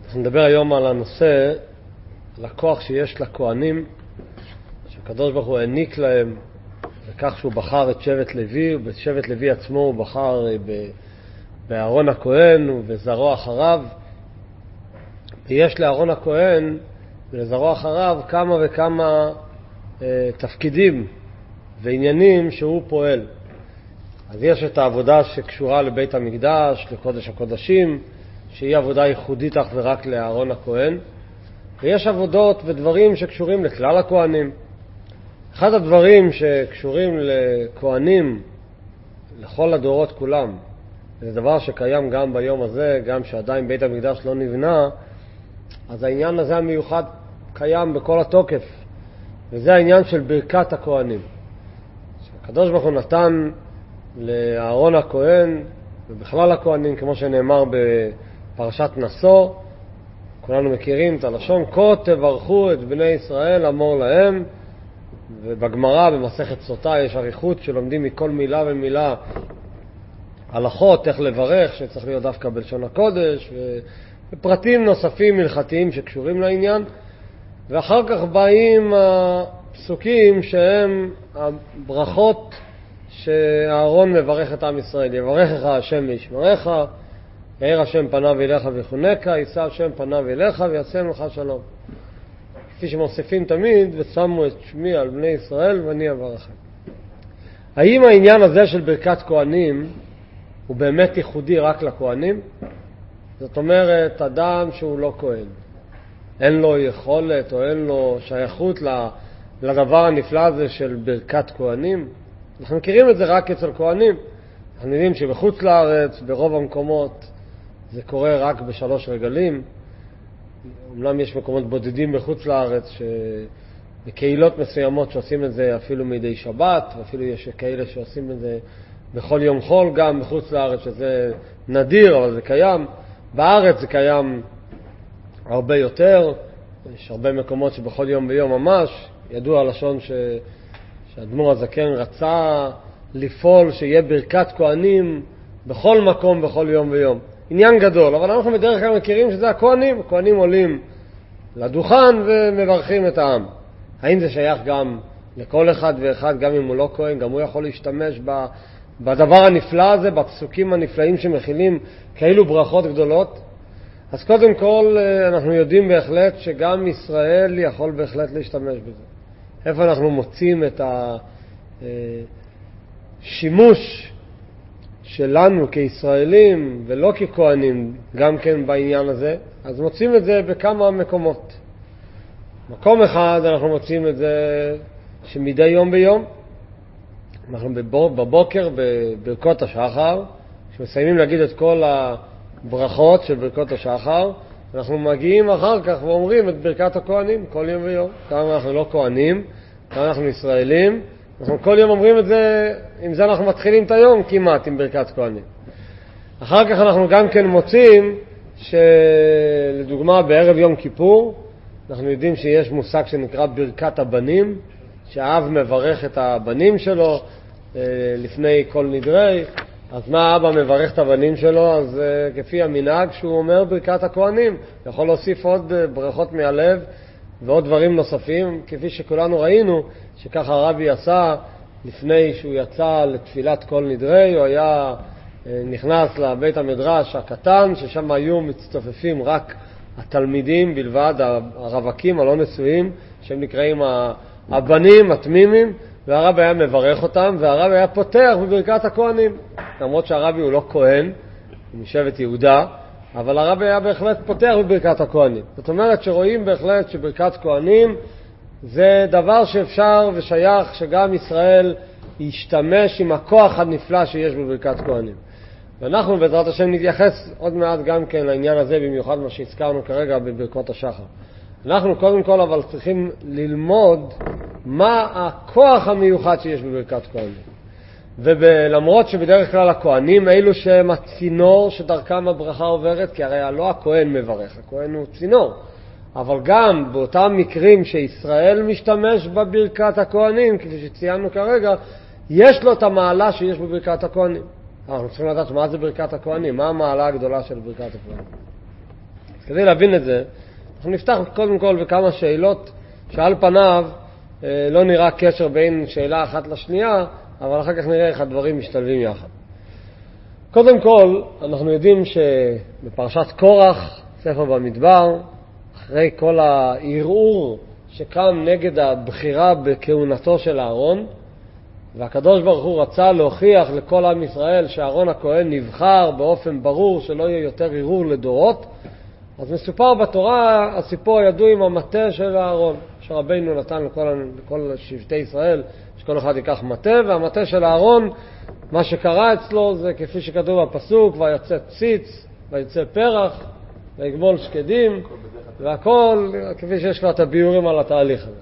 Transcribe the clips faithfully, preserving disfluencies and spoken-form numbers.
אנחנו נדבר היום על הנושא, על הכוח שיש לכהנים, שהקדוש ברוך הוא העניק להם, וכך שהוא בחר את שבט לוי, ובשבט לוי עצמו הוא בחר באהרון הכהן ובזרוע אחריו. ויש לאהרון הכהן ולזרוע אחריו כמה וכמה אה, תפקידים ועניינים שהוא פועל. אז יש את העבודה שקשורה לבית המקדש, לקודש הקודשים, שהיא עבודה ייחודית אך ורק לאהרון הכהן, ויש עבודות ודברים שקשורים לכלל הכהנים. אחד הדברים שקשורים לכהנים לכל הדורות כולם, זה דבר שקיים גם ביום הזה, גם שעדיין בית המקדש לא נבנה, אז העניין הזה המיוחד קיים בכל התוקף, וזה העניין של ברכת הכהנים. הקדוש ברוך הוא נתן לאהרון הכהן ובכלל הכהנים, כמו שנאמר בפרשת נשוא, כולנו מכירים את הלשון, כה תברכו את בני ישראל אמור להם, ובגמרא במסכת סוטה יש אריכות שלומדים מכל מילה ומילה הלכות איך לברך, שצריך להיות דווקא בלשון הקודש, ופרטים נוספים הלכתיים שקשורים לעניין. ואחר כך באים הפסוקים שהם הברכות שאהרון מברך את עם ישראל. יברכך השם וישמרך, יאיר השם פניו אליך ויחונקה, יישא השם פניו אליך ויעשה לך שלום. כפי שמוסיפים תמיד, ושמו את שמי על בני ישראל ואני אברכם. האם העניין הזה של ברכת כהנים הוא באמת ייחודי רק לכהנים? זאת אומרת, אדם שהוא לא כהן, אין לו יכולת או אין לו שייכות לדבר הנפלא הזה של ברכת כהנים? אנחנו מכירים את זה רק אצל כהנים. אנחנו יודעים שבחוץ לארץ, ברוב המקומות, זה קורה רק בשלוש רגלים. אומנם יש מקומות בודדים בחוץ לארץ, שבקהילות מסוימות שעושים את זה אפילו מדי שבת, ואפילו יש כאלה שעושים את זה בכל יום חול גם בחוץ לארץ, שזה נדיר, אבל זה קיים. בארץ זה קיים הרבה יותר. יש הרבה מקומות שבכל יום ביום ממש. ידוע לשון ש... שהאדמו"ר הזקן רצה לפעול שיהיה ברכת כהנים בכל מקום, בכל יום ויום. עניין גדול, אבל אנחנו בדרך כלל מכירים שזה הכהנים. הכהנים עולים לדוכן ומברכים את העם. האם זה שייך גם לכל אחד ואחד, גם אם הוא לא כהן, גם הוא יכול להשתמש בדבר הנפלא הזה, בפסוקים הנפלאים שמכילים כאילו ברכות גדולות? אז קודם כל אנחנו יודעים בהחלט שגם ישראל יכול בהחלט להשתמש בזה. איפה אנחנו מוצאים את השימוש שלנו כישראלים ולא ככהנים גם כן בעניין הזה? אז מוצאים את זה בכמה מקומות. מקום אחד אנחנו מוצאים את זה שמדי יום ביום, אנחנו בבוקר בברכות השחר, כשמסיימים להגיד את כל הברכות של ברכות השחר, אנחנו מגיעים אחר כך ואומרים את ברכת הכהנים כל יום ויום. כמה אנחנו לא כהנים, כמה אנחנו ישראלים, אנחנו כל יום אומרים את זה, עם זה אנחנו מתחילים את היום כמעט עם ברכת כהנים. אחר כך אנחנו גם כן מוצאים שלדוגמה בערב יום כיפור, אנחנו יודעים שיש מושג שנקרא ברכת הבנים, שהאב מברך את הבנים שלו לפני כל נדרי. אז מה האבא מברך את הבנים שלו? אז כפי המנהג שהוא אומר ברכת הכהנים, יכול להוסיף עוד ברכות מהלב ועוד דברים נוספים, כפי שכולנו ראינו שככה הרבי עשה לפני שהוא יצא לתפילת כל נדרי. הוא היה נכנס לבית המדרש הקטן, ששם היו מצטופפים רק התלמידים בלבד, הרווקים הלא נשואים, שהם נקראים הבנים התמימים, והרבי היה מברך אותם, והרבי היה פותח בברכת הכהנים. למרות שהרבי הוא לא כהן, הוא משבט יהודה, אבל הרבי היה בהחלט פותח בברכת הכהנים. זאת אומרת שרואים בהחלט שברכת כהנים זה דבר שאפשר ושייך שגם ישראל ישתמש עם הכוח הנפלא שיש בברכת כהנים. ואנחנו בעזרת השם נתייחס עוד מעט גם כן לעניין הזה, במיוחד מה שהזכרנו כרגע בברכות השחר. אנחנו קודם כל אבל צריכים ללמוד מה הכוח המיוחד שיש בברכת כהנים. ולמרות שבדרך כלל הכהנים אלו שהם הצינור שדרכם הברכה עוברת, כי הרי לא הכהן מברך, הכהן הוא צינור. אבל גם באותם מקרים שישראל משתמש בברכת הכהנים, כפי שציינו כרגע, יש לו את המעלה שיש בברכת הכהנים. אנחנו צריכים לדעת מה זה ברכת הכהנים, מה המעלה הגדולה של ברכת הכהנים. כדי להבין את זה, אנחנו נפתח קודם כל בכמה שאלות שעל פניו אה, לא נראה קשר בין שאלה אחת לשנייה, אבל אחר כך נראה איך הדברים משתלבים יחד. קודם כל, אנחנו יודעים שבפרשת קורח, ספר במדבר, אחרי כל הערעור שקם נגד הבחירה בכהונתו של אהרון, והקדוש ברוך הוא רצה להוכיח לכל עם ישראל שאהרון הכהן נבחר באופן ברור שלא יהיה יותר ערעור לדורות, אז מסופר בתורה הסיפור הידוע עם המטה של אהרון, שרבינו נתן לכל, לכל שבטי ישראל, שכל אחד ייקח מטה, והמטה של אהרון, מה שקרה אצלו זה כפי שכתוב בפסוק, ויצא ציץ, ויצא פרח, ויגמול שקדים, והכל כפי שיש לו את הביורים על התהליך הזה.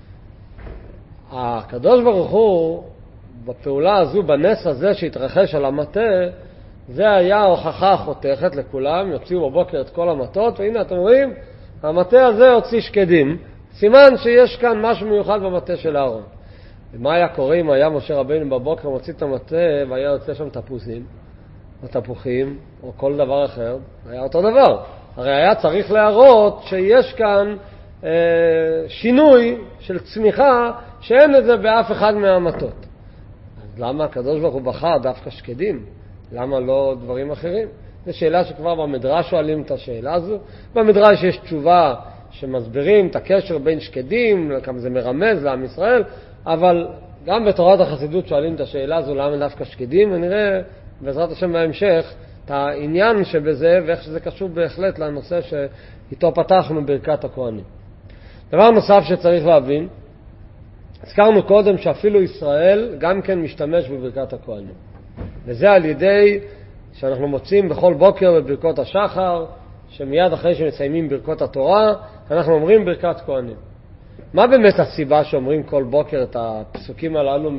הקדוש ברוך הוא, בפעולה הזו, בנס הזה שהתרחש על המטה, זה היה ההוכחה החותכת לכולם, יוציאו בבוקר את כל המטות, והנה אתם רואים, המטה הזה הוציא שקדים, סימן שיש כאן משהו מיוחד במטה של אהרון. ומה היה קורה אם היה משה רבינו בבוקר מוציא את המטה והיה יוצא שם תפוזים, או תפוחים, או כל דבר אחר, היה אותו דבר. הרי היה צריך להראות שיש כאן אה, שינוי של צמיחה שאין את זה באף אחד מהמטות. אז למה הקדוש ברוך הוא בחר דווקא שקדים? למה לא דברים אחרים? זו שאלה שכבר במדרש שואלים את השאלה הזו. במדרש יש תשובה שמסבירים את הקשר בין שקדים, כמה זה מרמז לעם ישראל, אבל גם בתורת החסידות שואלים את השאלה הזו למה דווקא שקדים, ונראה בעזרת השם בהמשך את העניין שבזה ואיך שזה קשור בהחלט לנושא שאיתו פתחנו ברכת הכהנים. דבר נוסף שצריך להבין, הזכרנו קודם שאפילו ישראל גם כן משתמש בברכת הכהנים. וזה על ידי שאנחנו מוצאים בכל בוקר בברכות השחר, שמיד אחרי שמסיימים ברכות התורה, אנחנו אומרים ברכת כהנים. מה באמת הסיבה שאומרים כל בוקר את הפסוקים הללו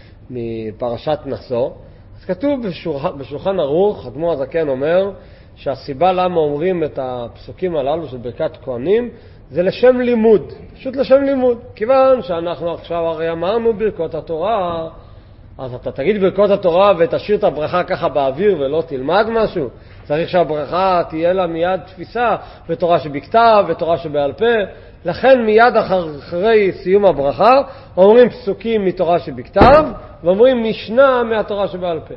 מפרשת נשוא? אז כתוב בשולחן, בשולחן ערוך, אדמו"ר הזקן אומר שהסיבה למה אומרים את הפסוקים הללו של ברכת כהנים זה לשם לימוד, פשוט לשם לימוד. כיוון שאנחנו עכשיו הרי אמרנו ברכות התורה, אז אתה תגיד ברכות התורה ותשאיר את הברכה ככה באוויר ולא תלמד משהו. צריך שהברכה תהיה לה מיד תפיסה בתורה שבכתב, בתורה שבעל פה. לכן מיד אחרי סיום הברכה אומרים פסוקים מתורה שבכתב ואומרים משנה מהתורה שבעל פה.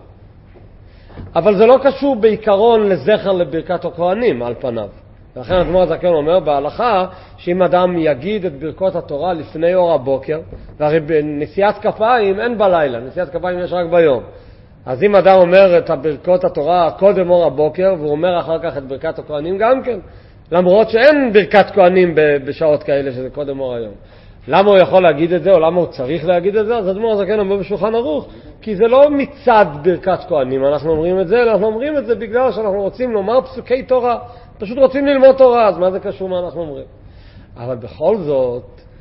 אבל זה לא קשור בעיקרון לזכר לברכת הכהנים על פניו. ולכן אדמו"ר הזקן אומר בהלכה שאם אדם יגיד את ברכות התורה לפני אור הבוקר, והרי בנשיאת כפיים אין בלילה, נשיאת כפיים יש רק ביום. אז אם אדם אומר את ברכות התורה קודם אור הבוקר, והוא אומר אחר כך את ברכת הכהנים גם כן, למרות שאין ברכת כהנים בשעות כאלה שזה קודם אור היום. למה הוא יכול להגיד את זה, או למה הוא צריך להגיד את זה? אז אדמו"ר הזקן אומר בשולחן ערוך, כי זה לא מצד ברכת כהנים, אנחנו אומרים את זה, אנחנו אומרים את זה בגלל שאנחנו רוצים לומר פסוקי תורה, פשוט רוצים ללמוד תורה, אז מה זה קשור מה אנחנו אומרים? אבל בכל זאת,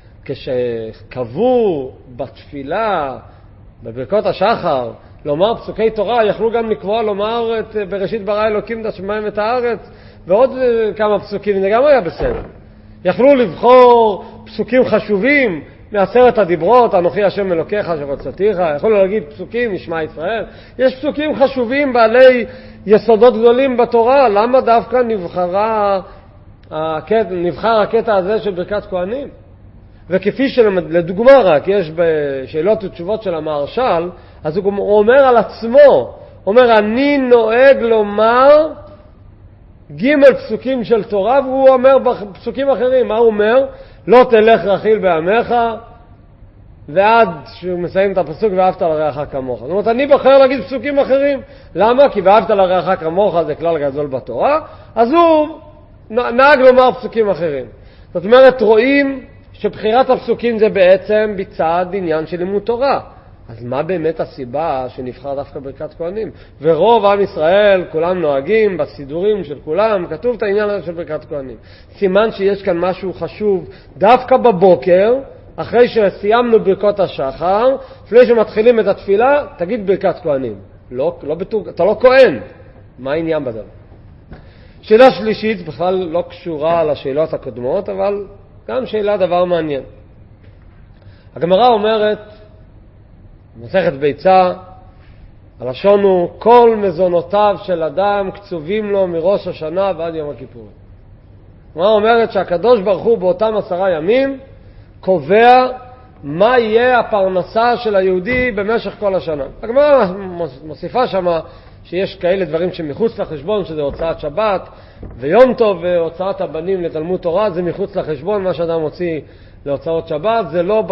כשקבעו בתפילה, בברכות השחר, לומר פסוקי תורה, יכלו גם לקבוע לומר את בראשית ברא אלוקים את השמיים ואת הארץ, ועוד כמה פסוקים, זה גם היה בסדר. יכלו לבחור פסוקים חשובים מעשרת הדיברות, אנוכי השם אלוקיך שרצתיך, יכולו להגיד פסוקים משמע ישראל. יש פסוקים חשובים בעלי יסודות גדולים בתורה, למה דווקא נבחרה, נבחר הקטע הזה של ברכת כהנים? וכפי שלדוגמה רק יש בשאלות ותשובות של המהרש"ל, אז הוא אומר על עצמו, אומר אני נוהג לומר ג' פסוקים של תורה, והוא אומר בפסוקים אחרים, מה הוא אומר? לא תלך רכיל בעמך, ועד שהוא מסיים את הפסוק ואהבת לרעך כמוך. זאת אומרת, אני בוחר להגיד פסוקים אחרים. למה? כי ואהבת לרעך כמוך זה כלל גדול בתורה, אז הוא נהג לומר פסוקים אחרים. זאת אומרת, רואים שבחירת הפסוקים זה בעצם בצד עניין של לימוד תורה. אז מה באמת הסיבה שנבחר דווקא ברכת כהנים? ורוב עם ישראל, כולם נוהגים בסידורים של כולם, כתוב את העניין הזה של ברכת כהנים. סימן שיש כאן משהו חשוב דווקא בבוקר, אחרי שסיימנו ברכות השחר, לפני שמתחילים את התפילה, תגיד ברכת כהנים. לא, לא בתור, אתה לא כהן. מה העניין בזה? שאלה שלישית, בכלל לא קשורה לשאלות הקודמות, אבל גם שאלה דבר מעניין. הגמרא אומרת, מסכת ביצה, הלשון הוא כל מזונותיו של אדם קצובים לו מראש השנה ועד יום הכיפורים. הגמרא אומרת שהקדוש ברוך הוא באותם עשרה ימים קובע מה יהיה הפרנסה של היהודי במשך כל השנה. הגמרא מוסיפה שמה שיש כאלה דברים שמחוץ לחשבון, שזה הוצאת שבת ויום טוב והוצאת הבנים לתלמוד תורה, זה מחוץ לחשבון, מה שאדם מוציא להוצאות שבת, זה לא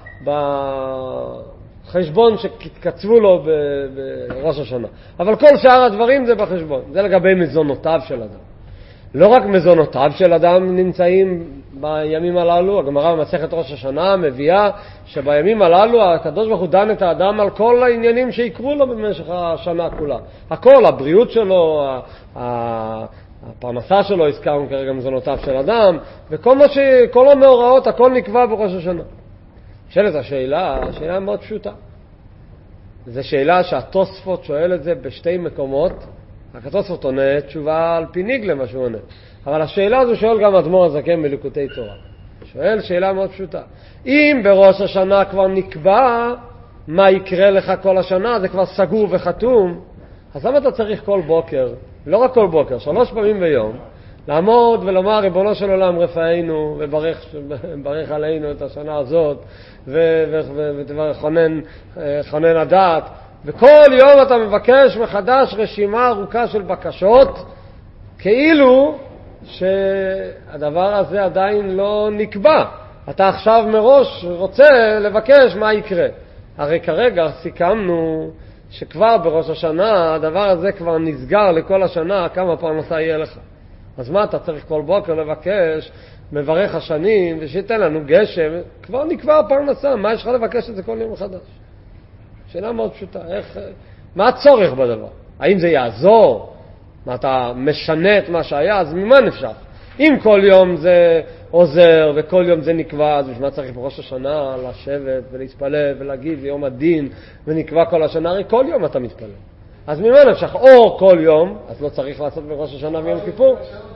בחשבון שקצבו לו בראש השנה. אבל כל שאר הדברים זה בחשבון. זה לגבי מזונותיו של אדם. לא רק מזונותיו של אדם נמצאים בימים הללו, הגמרא במסכת ראש השנה מביאה שבימים הללו הקדוש ברוך הוא דן את האדם על כל העניינים שיקרו לו במשך השנה כולה. הכל, הבריאות שלו, הפרנסה שלו, הזכרנו כרגע מזונותיו של אדם, וכל מה ש... כל המאורעות, הכל נקבע בראש השנה. שאלת השאלה, השאלה מאוד פשוטה. זו שאלה שהתוספות שואל את זה בשתי מקומות. התוספות עונה תשובה על פי ניגלה מה שהוא עונה. אבל השאלה הזו שואל גם אדמו"ר הזקן בליקוטי תורה. שואל שאלה מאוד פשוטה. אם בראש השנה כבר נקבע מה יקרה לך כל השנה, זה כבר סגור וחתום, אז למה אתה צריך כל בוקר, לא רק כל בוקר, שלוש פעמים ביום, לעמוד ולומר ריבונו של עולם רפאנו וברך עלינו את השנה הזאת וחונן חונן הדעת, וכל יום אתה מבקש מחדש רשימה ארוכה של בקשות, כאילו שהדבר הזה עדיין לא נקבע. אתה עכשיו מראש רוצה לבקש מה יקרה. הרי כרגע סיכמנו שכבר בראש השנה הדבר הזה כבר נסגר לכל השנה, כמה פרנסה יהיה לך. אז מה אתה צריך כל בוקר לבקש מברך השנים ושייתן לנו גשם? כבר נקבע פרנסה, מה יש לך לבקש את זה כל יום מחדש? שאלה מאוד פשוטה, איך, מה הצורך בדבר? האם זה יעזור? מה אתה משנה את מה שהיה? אז ממה נפשך? אם כל יום זה עוזר וכל יום זה נקבע, אז בשביל מה צריך בראש השנה לשבת ולהתפלל ולהגיד יום הדין ונקבע כל השנה? הרי כל יום אתה מתפלל. אז ממה נפשך? או כל יום, אז לא צריך לעשות בראש השנה ויום כיפור.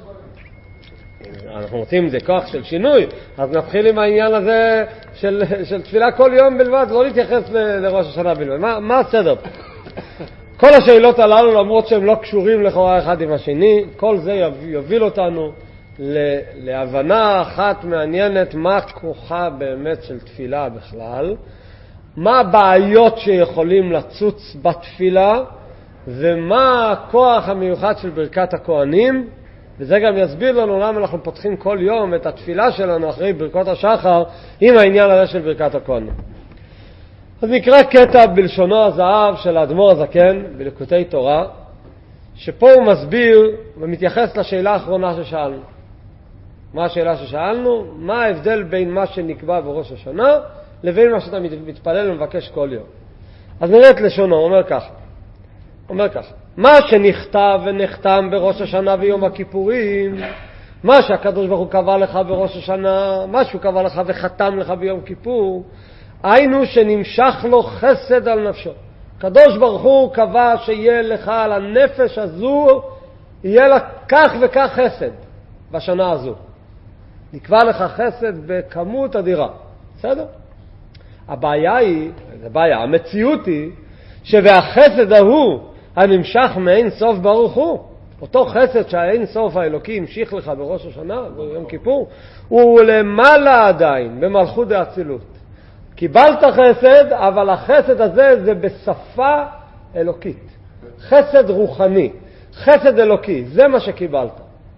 אנחנו רוצים זה כוח של שינוי, אז נתחיל עם העניין הזה של, של תפילה כל יום בלבד, לא להתייחס ל, לראש השנה בלבד. מה, מה הסדר? כל השאלות הללו, למרות שהם לא קשורים לכאורה אחד עם השני, כל זה יוביל אותנו להבנה אחת מעניינת, מה כוחה באמת של תפילה בכלל, מה הבעיות שיכולים לצוץ בתפילה, ומה הכוח המיוחד של ברכת הכהנים, וזה גם יסביר לנו למה אנחנו פותחים כל יום את התפילה שלנו אחרי ברכות השחר עם העניין הזה של ברכת הכהנים. אז נקרא קטע בלשונו הזהב של האדמו"ר הזקן בליקוטי תורה, שפה הוא מסביר ומתייחס לשאלה האחרונה ששאלנו. מה השאלה ששאלנו? מה ההבדל בין מה שנקבע בראש השנה לבין מה שאתה מתפלל ומבקש כל יום? אז נראה את לשונו, הוא אומר ככה. אומר ככה, מה שנכתב ונחתם בראש השנה ויום הכיפורים, מה שהקדוש ברוך הוא קבע לך בראש השנה, מה שהוא קבע לך וחתם לך ביום כיפור, היינו שנמשך לו חסד על נפשו. הקדוש ברוך הוא קבע שיהיה לך על הנפש הזו, יהיה לה כך וכך חסד בשנה הזו. נקבע לך חסד בכמות אדירה. בסדר? הבעיה היא, הבעיה, המציאות היא, שבחסד ההוא הנמשך מאין סוף ברוך הוא, אותו חסד שהאין סוף האלוקי המשיך לך בראש השנה, ביום כיפור, הוא למעלה עדיין, במלכות האצילות. קיבלת חסד, אבל החסד הזה זה בשפה אלוקית. חסד רוחני, חסד אלוקי, זה מה שקיבלת.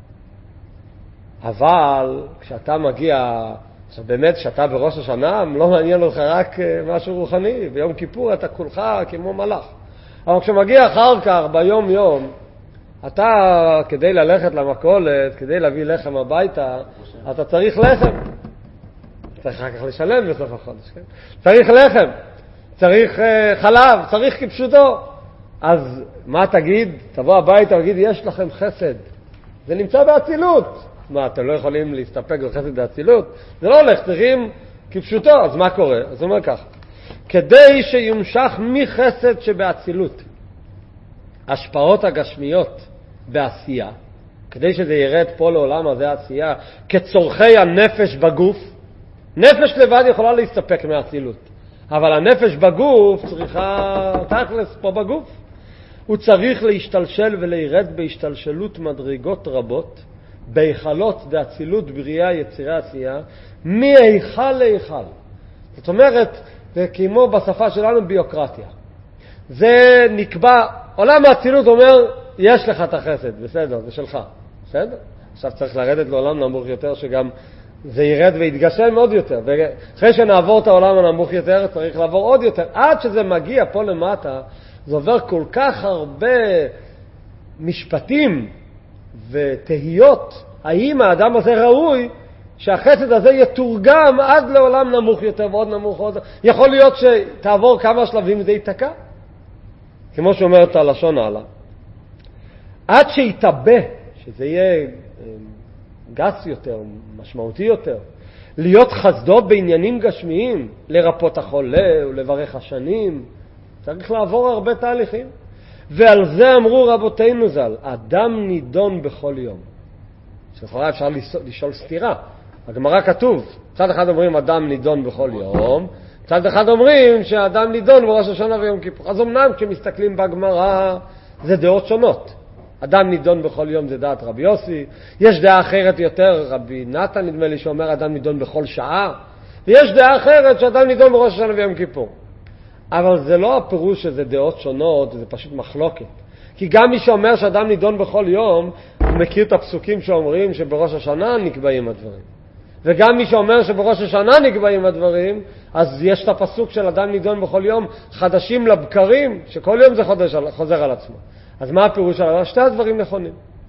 אבל כשאתה מגיע, עכשיו באמת כשאתה בראש השנה, לא מעניין לך רק משהו רוחני, ביום כיפור אתה כולך כמו מלאך. אבל כשמגיע אחר כך, ביום יום, אתה כדי ללכת למכולת, כדי להביא לחם הביתה, אתה צריך לחם. צריך אחר כך לשלם בסוף החודש, כן? צריך לחם, צריך uh, חלב, צריך כפשוטו. אז מה תגיד? תבוא הביתה ותגיד, יש לכם חסד. זה נמצא באצילות. מה, אתם לא יכולים להסתפק בחסד באצילות? זה לא הולך, צריכים כפשוטו. אז מה קורה? אז הוא אומר כך, כדי שימשך מחסד שבאצילות, השפעות הגשמיות בעשייה, כדי שזה ירד פה לעולם הזה העשייה, כצורכי הנפש בגוף, נפש לבד יכולה להסתפק מהאצילות, אבל הנפש בגוף צריכה תכלס פה בגוף. הוא צריך להשתלשל ולירד בהשתלשלות מדרגות רבות, בהיכלות דאצילות בריאה יצירה עשייה, מהיכל להיכל. זאת אומרת, זה כמו בשפה שלנו ביוקרטיה. זה נקבע, עולם האצילות אומר, יש לך את החסד, בסדר, זה שלך, בסדר? עכשיו צריך לרדת לעולם נמוך יותר, שגם זה ירד ויתגשם עוד יותר. ואחרי שנעבור את העולם הנמוך יותר, צריך לעבור עוד יותר. עד שזה מגיע פה למטה, זה עובר כל כך הרבה משפטים ותהיות, האם האדם הזה ראוי, שהחסד הזה יתורגם עד לעולם נמוך יותר ועוד נמוך עוד. יכול להיות שתעבור כמה שלבים וזה ייתקע. כמו שאומרת הלשון הלאה. עד שיתאבא, שזה יהיה גס יותר, משמעותי יותר, להיות חסדו בעניינים גשמיים, לרפות החולה ולברך השנים, צריך לעבור הרבה תהליכים. ועל זה אמרו רבותינו ז"ל, אדם נידון בכל יום. שלכאורה אפשר לשאול סתירה. הגמרא כתוב, צד אחד אומרים אדם נידון בכל יום, צד אחד אומרים שאדם נידון בראש השנה ויום כיפור. אז אמנם כשמסתכלים בגמרא זה דעות שונות. אדם נידון בכל יום זה דעת רבי יוסי, יש דעה אחרת יותר, רבי נתן נדמה לי שאומר אדם נידון בכל שעה, ויש דעה אחרת שאדם נידון בראש השנה ויום כיפור. אבל זה לא הפירוש שזה דעות שונות, זה פשוט מחלוקת. כי גם מי שאומר שאדם נידון בכל יום, הוא מכיר את הפסוקים שאומרים שבראש השנה נקבעים הדברים. וגם מי שאומר שבראש השנה נקבעים הדברים, אז יש את הפסוק של אדם נידון בכל יום, חדשים לבקרים, שכל יום זה חודש, חוזר על עצמו. אז מה הפירוש עליו? שתי הדברים נכונים.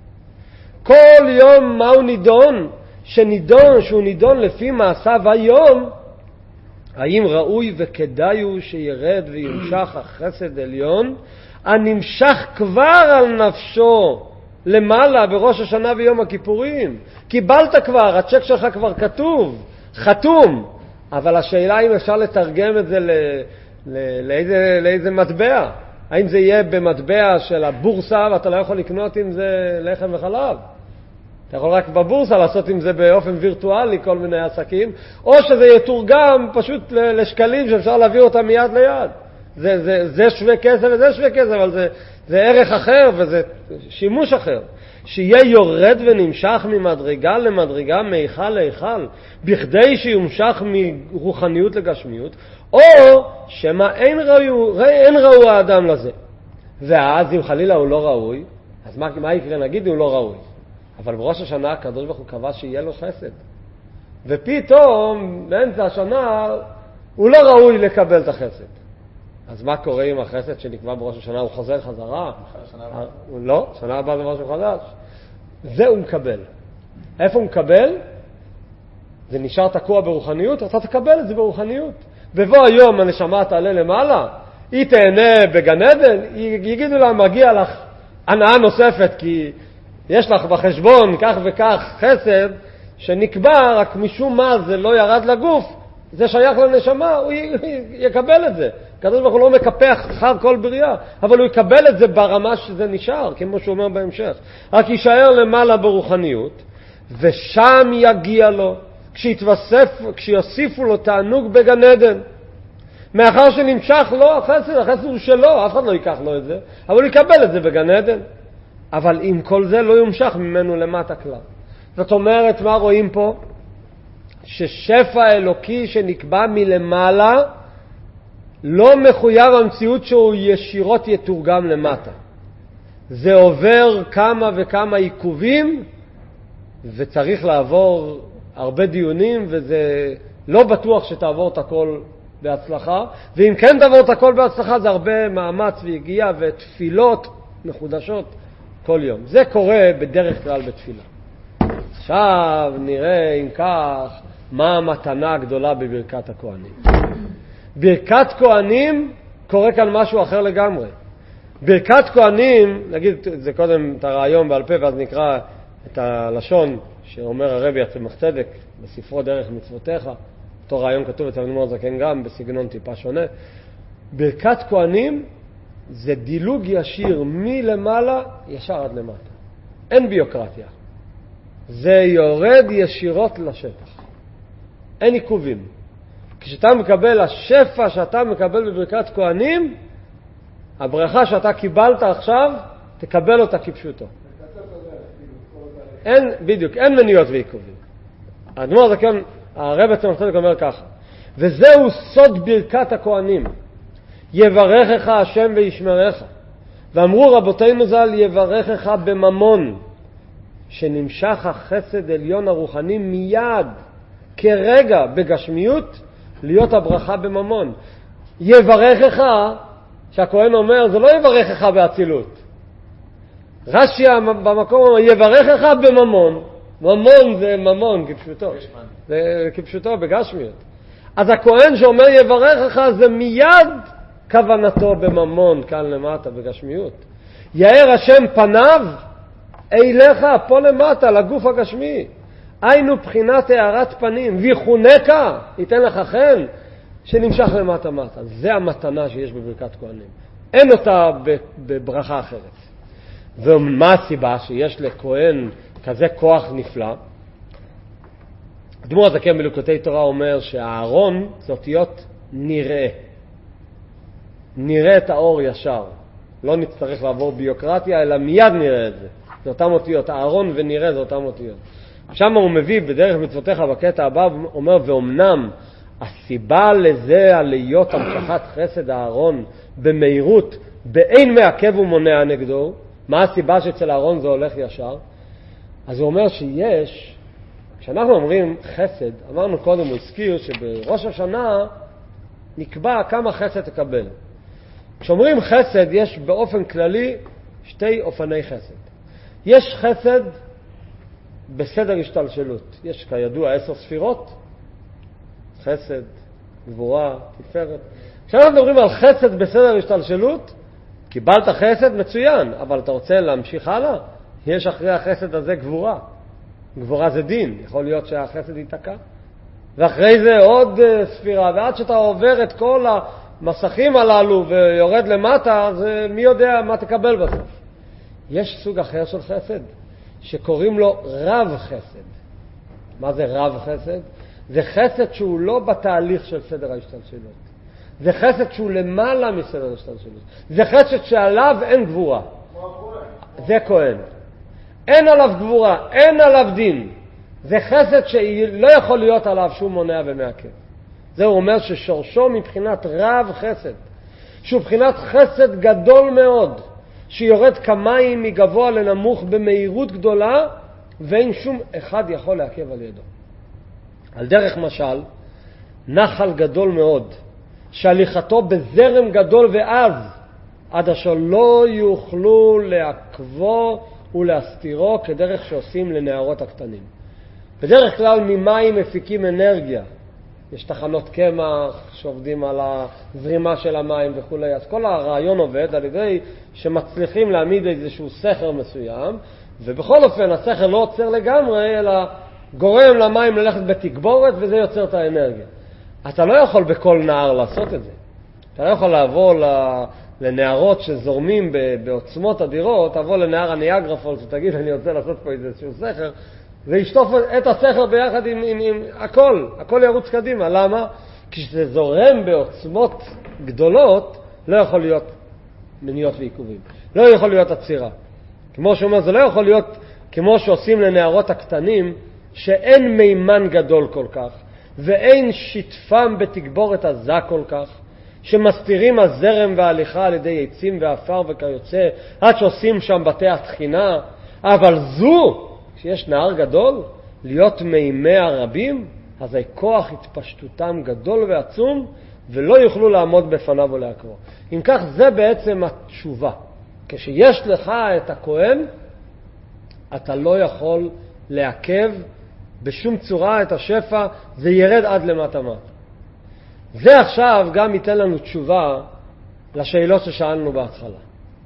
כל יום מה הוא נידון? שנידון, שהוא נידון לפי מעשיו היום, האם ראוי וכדאי הוא שירד וימשך החסד עליון, הנמשך כבר על נפשו למעלה בראש השנה ויום הכיפורים. קיבלת כבר, הצ'ק שלך כבר כתוב, חתום. אבל השאלה אם אפשר לתרגם את זה ל, ל, לאיזה, לאיזה מטבע. האם זה יהיה במטבע של הבורסה ואתה לא יכול לקנות עם זה לחם וחלב? אתה יכול רק בבורסה לעשות עם זה באופן וירטואלי כל מיני עסקים, או שזה יתורגם פשוט לשקלים שאפשר להביא אותם מיד ליד. זה, זה, זה שווה כסף וזה שווה כסף, אבל זה, זה ערך אחר וזה שימוש אחר. שיהיה יורד ונמשך ממדרגה למדרגה, מהיכל להיכל, בכדי שיומשך מרוחניות לגשמיות, או שמה אין ראוי, אין ראוי האדם לזה. ואז אם חלילה הוא לא ראוי, אז מה, מה יקרה? נגיד הוא לא ראוי. אבל בראש השנה הקדוש ברוך הוא קבע שיהיה לו חסד. ופתאום באמצע השנה הוא לא ראוי לקבל את החסד. אז מה קורה עם החסד שנקבע בראש השנה? הוא חוזר חזרה? לא, שנה הבאה זה משהו חדש. זה הוא מקבל. איפה הוא מקבל? זה נשאר תקוע ברוחניות, אתה תקבל את זה ברוחניות. בבוא היום הנשמה תעלה למעלה, היא תהנה בגן עדן, יגידו לה מגיע לך הנאה נוספת, כי יש לך בחשבון כך וכך חסד שנקבע, רק משום מה זה לא ירד לגוף, זה שייך לנשמה, הוא יקבל את זה. הקדוש ברוך הוא לא מקפח אחר כל בריאה, אבל הוא יקבל את זה ברמה שזה נשאר, כמו שהוא אומר בהמשך. רק יישאר למעלה ברוחניות, ושם יגיע לו, כשיתווסף, כשיוסיפו לו תענוג בגן עדן. מאחר שנמשך לו החסד, החסד הוא שלו, אף אחד לא ייקח לו את זה, אבל הוא יקבל את זה בגן עדן. אבל עם כל זה לא יומשך ממנו למטה כלל. זאת אומרת, מה רואים פה? ששפע אלוקי שנקבע מלמעלה, לא מחויב המציאות שהוא ישירות יתורגם למטה. זה עובר כמה וכמה עיכובים, וצריך לעבור הרבה דיונים, וזה לא בטוח שתעבור את הכל בהצלחה, ואם כן תעבור את הכל בהצלחה, זה הרבה מאמץ והגיעה ותפילות מחודשות כל יום. זה קורה בדרך כלל בתפילה. עכשיו נראה אם כך, מה המתנה הגדולה בברכת הכהנים. ברכת כהנים קורה כאן משהו אחר לגמרי. ברכת כהנים, נגיד זה קודם את הרעיון בעל פה ואז נקרא את הלשון שאומר הרבי הצמח צדק בספרו דרך מצוותיך, אותו רעיון כתוב אצל אדמו"ר זקן גם בסגנון טיפה שונה. ברכת כהנים זה דילוג ישיר מלמעלה ישר עד למטה. אין ביוקרטיה. זה יורד ישירות לשטח. אין עיכובים. כשאתה מקבל השפע שאתה מקבל בברכת כהנים, הברכה שאתה קיבלת עכשיו, תקבל אותה כפשוטו. אין, בדיוק, אין מניעות ועיכובים. האדמו"ר הזקן, הרב עצמו צדק אומר ככה, וזהו סוד ברכת הכהנים, יברכך השם וישמרך. ואמרו רבותינו ז"ל, יברכך בממון, שנמשך החסד עליון הרוחני מיד, כרגע בגשמיות, להיות הברכה בממון. יברכך, שהכהן אומר, זה לא יברכך באצילות. רש"י במקום אומר, יברכך בממון. ממון זה ממון, כפשוטו. זה כפשוטו, בגשמיות. אז הכהן שאומר יברכך, זה מיד כוונתו בממון, כאן למטה, בגשמיות. יאר השם פניו אליך, פה למטה, לגוף הגשמי. היינו בחינת הערת פנים, ויחונקה, ייתן לך חן, שנמשך למטה מטה. זה המתנה שיש בברכת כהנים. אין אותה בברכה אחרת. ומה הסיבה שיש לכהן כזה כוח נפלא? האדמו"ר הזקן בליקוטי תורה אומר שהארון זה אותיות נראה. נראה את האור ישר. לא נצטרך לעבור ביוקרטיה, אלא מיד נראה את זה. זה אותם אותיות. הארון ונראה זה אותם אותיות. שם הוא מביא בדרך מצוותיך בקטע הבא, הוא אומר, ואומנם הסיבה לזה, להיות המשכת חסד הארון במהירות, באין מעכב ומונע נגדו, מה הסיבה שאצל הארון זה הולך ישר? אז הוא אומר שיש, כשאנחנו אומרים חסד, אמרנו קודם, הוא הזכיר שבראש השנה נקבע כמה חסד תקבל. כשאומרים חסד, יש באופן כללי שתי אופני חסד. יש חסד בסדר השתלשלות. יש כידוע עשר ספירות, חסד, גבורה, תפארת. כשאנחנו מדברים על חסד בסדר השתלשלות, קיבלת חסד מצוין, אבל אתה רוצה להמשיך הלאה? יש אחרי החסד הזה גבורה. גבורה זה דין, יכול להיות שהחסד ייתקע. ואחרי זה עוד ספירה, ועד שאתה עובר את כל המסכים הללו ויורד למטה, אז מי יודע מה תקבל בסוף. יש סוג אחר של חסד, שקוראים לו רב חסד. מה זה רב חסד? זה חסד שהוא לא בתהליך של סדר ההשתלשלות. זה חסד שהוא למעלה מסדר ההשתלשלות. זה חסד שעליו אין גבורה. זה כהן. אין עליו גבורה, אין עליו דין. זה חסד שלא יכול להיות עליו שום מונע ומעכב. זה הוא אומר ששורשו מבחינת רב חסד, שהוא מבחינת חסד גדול מאוד, שיורד כמיים מגבוה לנמוך במהירות גדולה, ואין שום אחד יכול לעכב על ידו. על דרך משל, נחל גדול מאוד, שהליכתו בזרם גדול ועז, עד אשר לא יוכלו לעכבו ולהסתירו כדרך שעושים לנערות הקטנים. בדרך כלל ממים מפיקים אנרגיה. יש תחנות קמח שעובדים על הזרימה של המים וכו'. אז כל הרעיון עובד על ידי שמצליחים להעמיד איזשהו סכר מסוים, ובכל אופן הסכר לא עוצר לגמרי, אלא גורם למים ללכת בתגבורת, וזה יוצר את האנרגיה. אתה לא יכול בכל נהר לעשות את זה. אתה לא יכול לעבור לנהרות שזורמים בעוצמות אדירות, תבוא לנהר הניאגרה פולס ותגיד, אני רוצה לעשות פה איזשהו סכר, וישטוף את הסכר ביחד עם, עם, עם הכל, הכל ירוץ קדימה. למה? כי כשזה זורם בעוצמות גדולות, לא יכול להיות מניעות ועיכובים. לא יכול להיות עצירה. כמו שאומר, זה לא יכול להיות כמו שעושים לנהרות הקטנים, שאין מימן גדול כל כך, ואין שטפם בתגבורת עזה כל כך, שמסתירים הזרם וההליכה על ידי עצים ואפר וכיוצא, עד שעושים שם בתי התחינה. אבל זו, כשיש נהר גדול, להיות מימי הרבים, אז הכוח התפשטותם גדול ועצום, ולא יוכלו לעמוד בפניו ולעקרו. אם כך, זה בעצם התשובה. כשיש לך את הכהן, אתה לא יכול לעכב בשום צורה את השפע, זה ירד עד למטה מטה. זה עכשיו גם ייתן לנו תשובה לשאלות ששאלנו בהתחלה.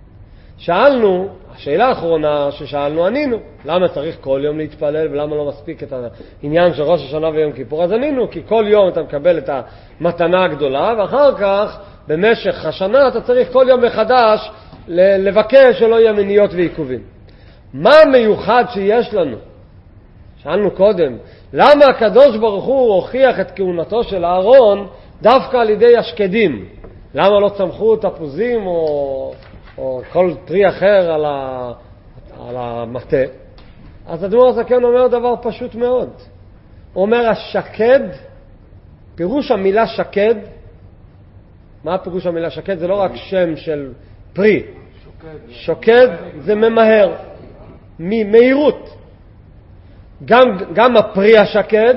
שאלנו, השאלה האחרונה ששאלנו ענינו, למה צריך כל יום להתפלל ולמה לא מספיק את העניין של ראש השנה ויום כיפור? אז ענינו, כי כל יום אתה מקבל את המתנה הגדולה, ואחר כך במשך השנה אתה צריך כל יום מחדש לבקש שלא יהיה מניעות ועיכובים. מה המיוחד שיש לנו? שאלנו קודם, למה הקדוש ברוך הוא הוכיח את כהונתו של אהרון דווקא על ידי השקדים? למה לא צמחו תפוזים או, או כל פרי אחר על, ה, על המטה? אז אדמו"ר הזקן אומר דבר פשוט מאוד. הוא אומר, השקד, פירוש המילה שקד, מה פירוש המילה שקד? זה לא רק שם של פרי. שוקד זה ממהר, ממהירות. גם, גם הפרי השקד,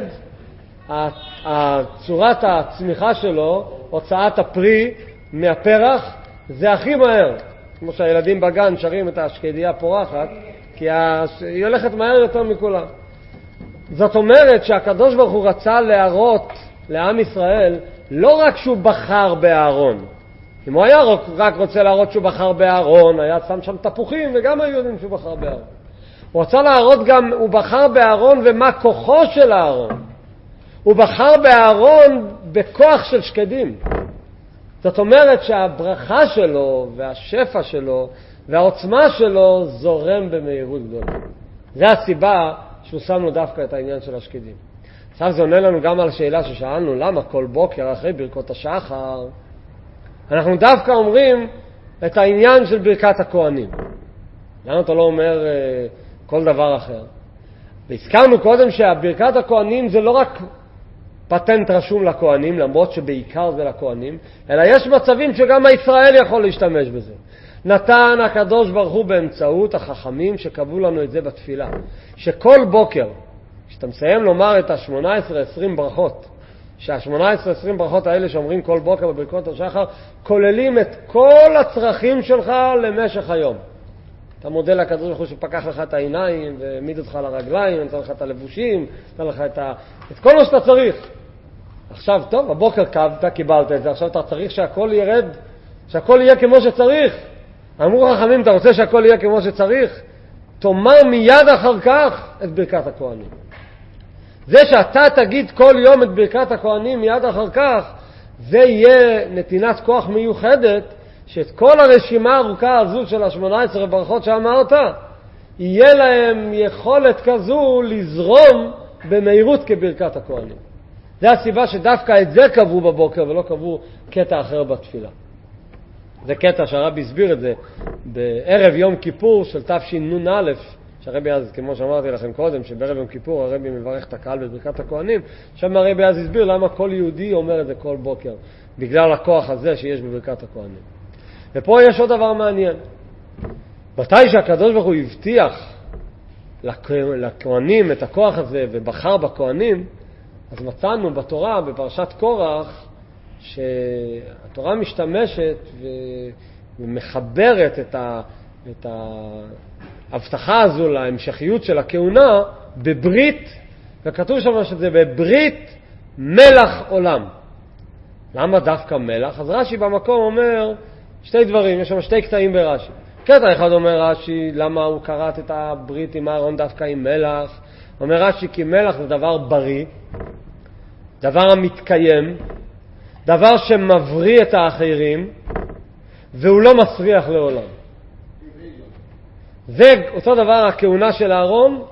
צורת הצמיחה שלו, הוצאת הפרי מהפרח, זה הכי מהר. כמו שהילדים בגן שרים את השקדיה פורחת, כי היא הולכת מהר יותר מכולם. זאת אומרת שהקדוש ברוך הוא רצה להראות לעם ישראל, לא רק שהוא בחר באהרון. אם הוא היה רק רוצה להראות שהוא בחר באהרון, היה שם שם תפוחים וגם היו יודעים שהוא בחר באהרון. הוא רצה להראות גם, הוא בחר באהרון ומה כוחו של אהרון. הוא בחר באהרון בכוח של שקדים. זאת אומרת שהברכה שלו והשפע שלו והעוצמה שלו זורם במהירות גדולה. זה הסיבה שהוא שמנו דווקא את העניין של השקדים. עכשיו זה עונה לנו גם על השאלה ששאלנו, למה כל בוקר אחרי ברכות השחר אנחנו דווקא אומרים את העניין של ברכת הכהנים? למה אתה לא אומר uh, כל דבר אחר? והזכרנו קודם שברכת הכהנים זה לא רק פטנט רשום לכהנים, למרות שבעיקר זה לכהנים, אלא יש מצבים שגם הישראל יכול להשתמש בזה. נתן הקדוש ברוך הוא באמצעות החכמים שקבעו לנו את זה בתפילה. שכל בוקר, כשאתה מסיים לומר את ה-שמונה עשרה עשרים ברכות, שה-שמונה עשרה עשרים ברכות האלה שאומרים כל בוקר בברכות השחר, כוללים את כל הצרכים שלך למשך היום. אתה מודה לקדוש ברוך הוא שפקח לך את העיניים והעמיד אותך לרגליים, נתן לך את הלבושים, נתן לך את, ה... את כל מה שאתה צריך. עכשיו, טוב, הבוקר קבת, קיבלת את זה, עכשיו אתה צריך שהכל ירד, שהכל יהיה כמו שצריך. אמרו חכמים, אתה רוצה שהכל יהיה כמו שצריך? תאמר מיד אחר כך את ברכת הכהנים. זה שאתה תגיד כל יום את ברכת הכהנים מיד אחר כך, זה יהיה נתינת כוח מיוחדת, שאת כל הרשימה הארוכה הזו של ה-שמונה עשרה ברכות שאמרת, יהיה להם יכולת כזו לזרום במהירות כברכת הכהנים. זה הסיבה שדווקא את זה קבעו בבוקר ולא קבעו קטע אחר בתפילה. זה קטע שהרבי הסביר את זה בערב יום כיפור של תשנ"א, שהרבי אז, כמו שאמרתי לכם קודם, שבערב יום כיפור הרבי מברך את הקהל בברכת הכהנים, שם הרבי אז הסביר למה כל יהודי אומר את זה כל בוקר, בגלל הכוח הזה שיש בברכת הכהנים. ופה יש עוד דבר מעניין. מתי שהקדוש ברוך הוא הבטיח לכהנים את הכוח הזה ובחר בכהנים, אז מצאנו בתורה, בפרשת קורח, שהתורה משתמשת ומחברת את, ה, את ההבטחה הזו להמשכיות של הכהונה בברית, וכתוב שם שזה בברית מלח עולם. למה דווקא מלח? אז רש"י במקום אומר שתי דברים, יש שם שתי קטעים ברש"י. קטע אחד אומר רש"י, למה הוא קראת את הברית עם אהרון דווקא עם מלח? אומר רש"י, כי מלח זה דבר בריא, דבר המתקיים, דבר שמבריא את האחרים, והוא לא מסריח לעולם. זה אותו דבר הכהונה של אהרון,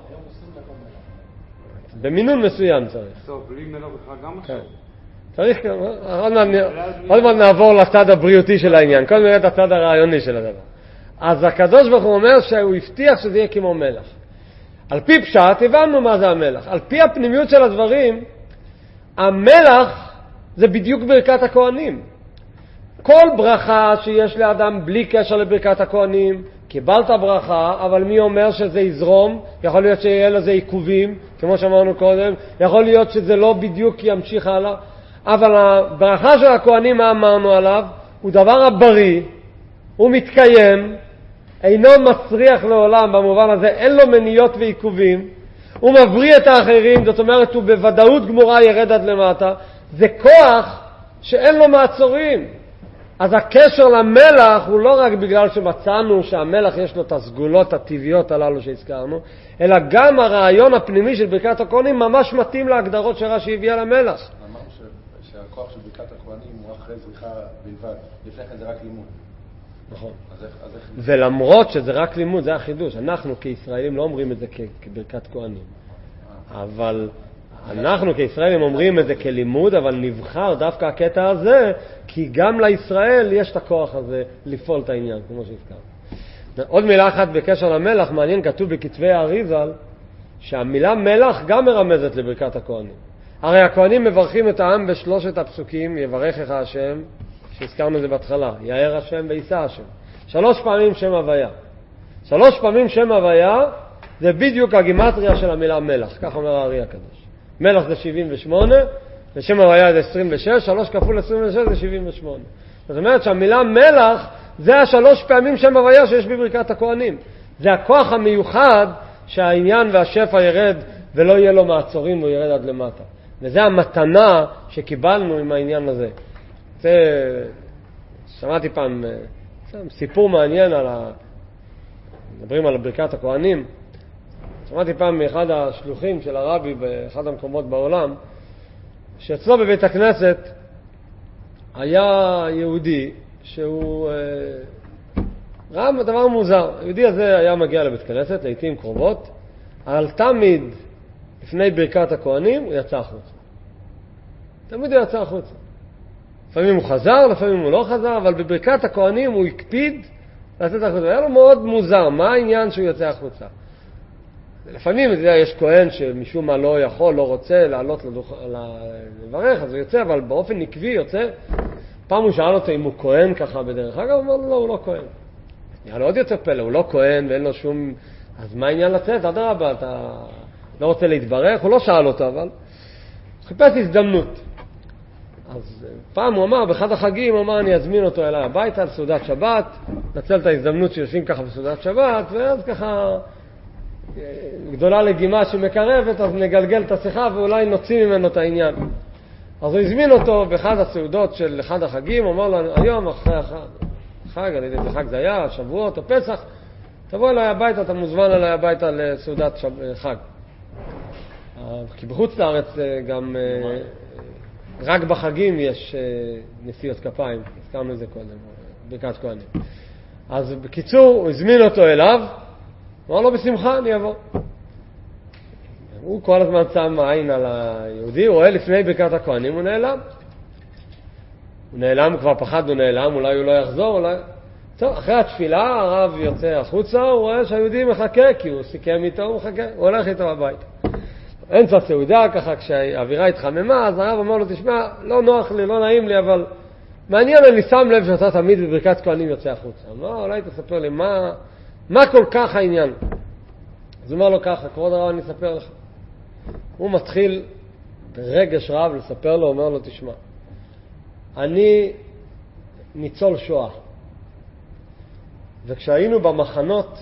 במינון מסוים צריך. טוב, בלי מלח בכלל גם עכשיו. צריך, עוד מעט נעבור לצד הבריאותי של העניין, קודם נראה את הצד הרעיוני של הדבר. אז הקדוש ברוך הוא אומר שהוא הבטיח שזה יהיה כמו מלח. על פי פשט הבנו מה זה המלח. על פי הפנימיות של הדברים, המלח זה בדיוק ברכת הכהנים. כל ברכה שיש לאדם בלי קשר לברכת הכהנים, קיבלת ברכה, אבל מי אומר שזה יזרום? יכול להיות שיהיה לזה עיכובים, כמו שאמרנו קודם, יכול להיות שזה לא בדיוק ימשיך הלאה, אבל הברכה של הכהנים, מה אמרנו עליו? הוא דבר הבריא, הוא מתקיים, אינו מסריח לעולם, במובן הזה אין לו מניות ועיכובים, הוא מבריא את האחרים, זאת אומרת הוא בוודאות גמורה ירד עד למטה, זה כוח שאין לו מעצורים. אז הקשר למלח הוא לא רק בגלל שמצאנו שהמלח יש לו את הסגולות הטבעיות הללו שהזכרנו, אלא גם הרעיון הפנימי של ברכת הכהנים ממש מתאים להגדרות שרש"י הביאה למלח. אמרנו שהכוח של ברכת הכהנים הוא אחרי זריחה בלבד, לפני כן זה רק לימוד. נכון. אז איך, אז איך... ולמרות שזה רק לימוד, זה החידוש. אנחנו כישראלים לא אומרים את זה כברכת כהנים. אבל אנחנו כישראלים אומרים את זה כלימוד, אבל נבחר דווקא הקטע הזה, כי גם לישראל יש את הכוח הזה לפעול את העניין, כמו שהזכרנו. עוד מילה אחת בקשר למלח, מעניין, כתוב בכתבי האריז"ל, שהמילה מלח גם מרמזת לברכת הכהנים. הרי הכהנים מברכים את העם בשלושת הפסוקים, יברכך השם, שהזכרנו את זה בהתחלה, יאר השם ויישא השם. שלוש פעמים שם הוויה. שלוש פעמים שם הוויה זה בדיוק הגימטריה של המילה מלח, כך אומר הארי הקדוש. מלח זה שבעים ושמונה, ושם הוויה זה עשרים ושש, שלוש כפול עשרים ושש זה שבעים ושמונה. זאת אומרת שהמילה מלח זה השלוש פעמים שם הוויה שיש בברכת הכהנים. זה הכוח המיוחד שהעניין והשפע ירד ולא יהיה לו מעצורים, הוא ירד עד למטה. וזה המתנה שקיבלנו עם העניין הזה. זה, שמעתי פעם סיפור מעניין על ה... מדברים על ברכת הכהנים. שמעתי פעם מאחד השלוחים של הרבי באחד המקומות בעולם, שאצלו בבית הכנסת היה יהודי שהוא אה, ראה דבר מוזר. היהודי הזה היה מגיע לבית כנסת לעתים קרובות, אבל תמיד לפני ברכת הכהנים הוא יצא החוצה. תמיד הוא יצא החוצה. לפעמים הוא חזר, לפעמים הוא לא חזר, אבל בברכת הכהנים הוא הקפיד לצאת החוצה. היה לו מאוד מוזר, מה העניין שהוא יצא החוצה? לפעמים יש כהן שמשום מה לא יכול, לא רוצה לעלות לדוח, לברך, אז הוא יוצא, אבל באופן עקבי יוצא. פעם הוא שאל אותו אם הוא כהן ככה בדרך אגב, הוא אומר לו, לא, הוא לא כהן. נראה לו עוד יותר פלא, הוא לא כהן ואין לו שום... אז מה העניין לצאת? אדרבה, אתה לא רוצה להתברך? הוא לא שאל אותו, אבל חיפש הזדמנות. אז פעם הוא אמר, באחד החגים, הוא אמר, אני אזמין אותו אליי הביתה לסעודת שבת, נצל את ההזדמנות שיושבים ככה בסעודת שבת, ואז ככה גדולה לגימה שמקרבת, אז נגלגל את השיחה ואולי נוציא ממנו את העניין. אז הוא הזמין אותו באחד הסעודות של אחד החגים, הוא אמר לו, היום אחרי החג, חג, אני יודע, חג זה היה, שבועות או פסח, תבוא אליי הביתה, אתה מוזמן אליי הביתה לסעודת שב... חג. כי בחוץ לארץ גם רק בחגים יש נשיאות כפיים, הזכרנו את זה קודם, ברכת כהנים. אז בקיצור, הוא הזמין אותו אליו, הוא אמר לו, בשמחה, אני אבוא. הוא כל הזמן שם עין על היהודי, הוא רואה לפני ברכת הכהנים, הוא נעלם. הוא נעלם, כבר פחד הוא נעלם, אולי הוא לא יחזור, אולי... טוב, אחרי התפילה הרב יוצא החוצה, הוא רואה שהיהודי מחכה, כי הוא סיכם איתו, הוא מחכה, הוא הולך איתו הביתה. אמצע סעודה, ככה כשהאווירה התחממה, אז הרב אומר לו, תשמע, לא נוח לי, לא נעים לי, אבל מעניין, אני שם לב שאתה תמיד בברכת כהנים יוצא החוצה. לא, אולי תספר לי, מה, מה כל כך העניין? אז הוא אומר לו ככה, כבוד הרב, אני אספר לך. הוא מתחיל ברגש רב לספר לו, אומר לו, תשמע, אני ניצול שואה. וכשהיינו במחנות,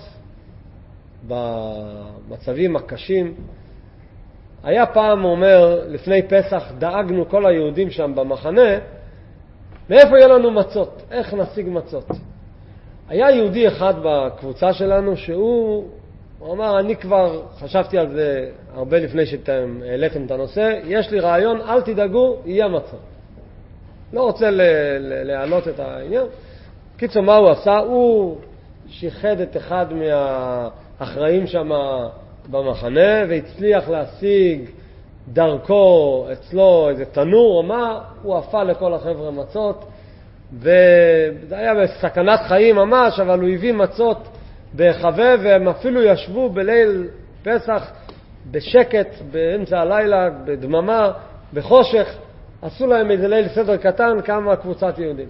במצבים הקשים, היה פעם, הוא אומר, לפני פסח דאגנו כל היהודים שם במחנה, מאיפה יהיה לנו מצות? איך נשיג מצות? היה יהודי אחד בקבוצה שלנו שהוא, הוא אמר, אני כבר חשבתי על זה הרבה לפני שאתם העליתם את הנושא, יש לי רעיון, אל תדאגו, יהיה מצות. לא רוצה ל- ל- להעלות את העניין. קיצור, מה הוא עשה? הוא שיחד את אחד מהאחראים שם במחנה, והצליח להשיג דרכו אצלו איזה תנור או מה, הוא עפה לכל החבר'ה מצות, וזה היה בסכנת חיים ממש, אבל הוא הביא מצות בחווה, והם אפילו ישבו בליל פסח בשקט, באמצע הלילה, בדממה, בחושך, עשו להם איזה ליל סדר קטן, כמה קבוצת יהודים.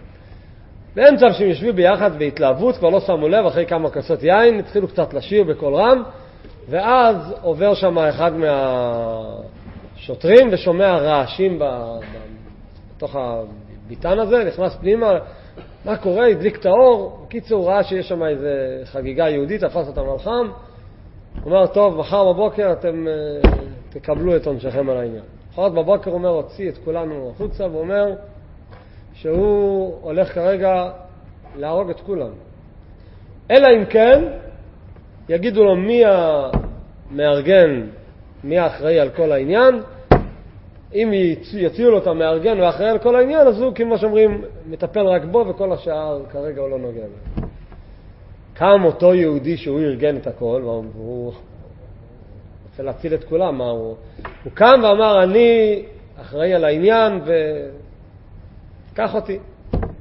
באמצע שהם ישבו ביחד בהתלהבות, כבר לא שמו לב, אחרי כמה כוסות יין, התחילו קצת לשיר בקול רם, ואז עובר שם אחד מהשוטרים ושומע רעשים בתוך הביטן הזה, נכנס פנימה, מה קורה? הדליק את האור, בקיצור הוא ראה שיש שם איזה חגיגה יהודית, תפס אותם על חם, הוא אומר, טוב, מחר בבוקר אתם תקבלו את עונשכם על העניין. מחר בבוקר הוא אומר, הוציא את כולנו החוצה, ואומר שהוא הולך כרגע להרוג את כולם. אלא אם כן, יגידו לו מי המארגן, מי האחראי על כל העניין. אם יציעו לו את המארגן והאחראי על כל העניין, אז הוא, כמו שאומרים, מטפל רק בו, וכל השאר כרגע הוא לא נוגע בו. קם אותו יהודי שהוא ארגן את הכל, והוא רוצה להציל את כולם. מה הוא? הוא קם ואמר, אני אחראי על העניין, וקח אותי.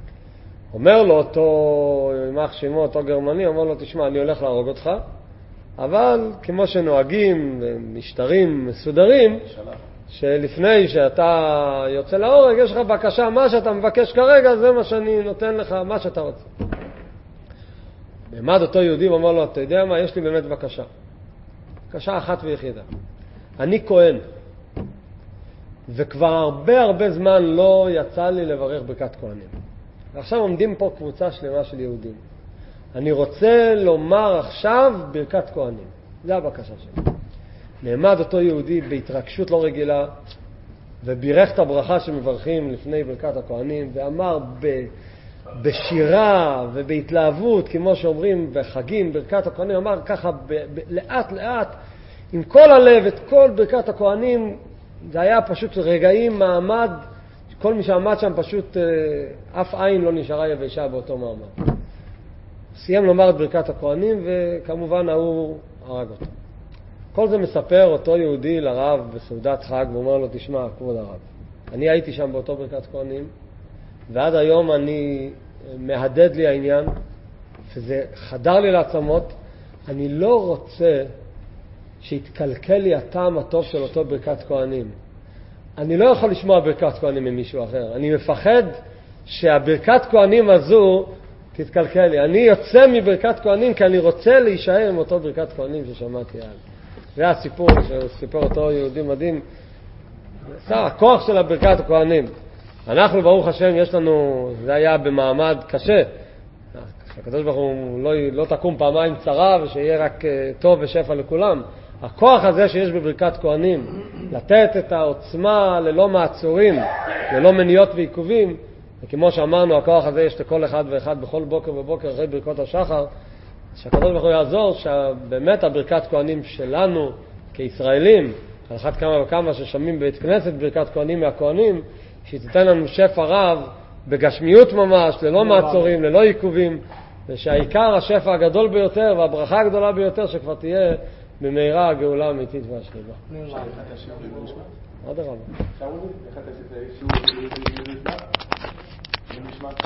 אומר לו אותו, יימח שמו, אותו גרמני, אומר לו, תשמע, אני הולך להרוג אותך, אבל כמו שנוהגים, משטרים מסודרים, שלפני שאתה יוצא להורג, יש לך בקשה, מה שאתה מבקש כרגע, זה מה שאני נותן לך, מה שאתה רוצה. נעמד אותו יהודי ואומר לו, אתה יודע מה, יש לי באמת בקשה. בקשה אחת ויחידה. אני כהן, וכבר הרבה הרבה זמן לא יצא לי לברך ברכת כהנים. ועכשיו עומדים פה קבוצה שלמה של יהודים. אני רוצה לומר עכשיו ברכת כהנים. זה הבקשה שלי. נעמד אותו יהודי בהתרגשות לא רגילה, ובירך את הברכה שמברכים לפני ברכת הכהנים, ואמר ב... בשירה ובהתלהבות, כמו שאומרים בחגים, ברכת הכהנים, אמר ככה ב... ב... לאט לאט, עם כל הלב, את כל ברכת הכהנים, זה היה פשוט רגעים, מעמד, כל מי שעמד שם פשוט, אף עין לא נשארה יבשה באותו מעמד. סיים לומר את ברכת הכהנים, וכמובן הוא הרג אותו. כל זה מספר אותו יהודי לרב בסעודת חג, ואומר לו, תשמע, כבוד הרב, אני הייתי שם באותו ברכת כהנים, ועד היום אני מהדד לי העניין, וזה חדר לי לעצמות, אני לא רוצה שיתקלקל לי הטעם הטוב של אותו ברכת כהנים. אני לא יכול לשמוע ברכת כהנים ממישהו אחר. אני מפחד שהברכת כהנים הזו תתקלקל לי. אני יוצא מברכת כהנים כי אני רוצה להישאר עם אותו ברכת כהנים ששמעתי על. זה הסיפור שסיפר אותו יהודי מדהים. זה הכוח של הברכת הכהנים. אנחנו ברוך השם יש לנו, זה היה במעמד קשה. הקדוש ברוך הוא לא, לא תקום פעמיים צרה ושיהיה רק טוב ושפע לכולם. הכוח הזה שיש בברכת כהנים, לתת את העוצמה ללא מעצורים, ללא מניעות ועיכובים, וכמו שאמרנו, הכוח הזה יש לכל אחד ואחד בכל בוקר ובוקר אחרי ברכות השחר, שהקדוש ברוך הוא יעזור שבאמת הברכת כהנים שלנו כישראלים, על אחת כמה וכמה ששמים בית כנסת ברכת כהנים מהכהנים, שתיתן לנו שפע רב בגשמיות ממש, ללא מעצורים, ללא עיכובים, ושהעיקר השפע הגדול ביותר והברכה הגדולה ביותר שכבר תהיה במהרה הגאולה האמיתית והשלמה. עוד הרבה.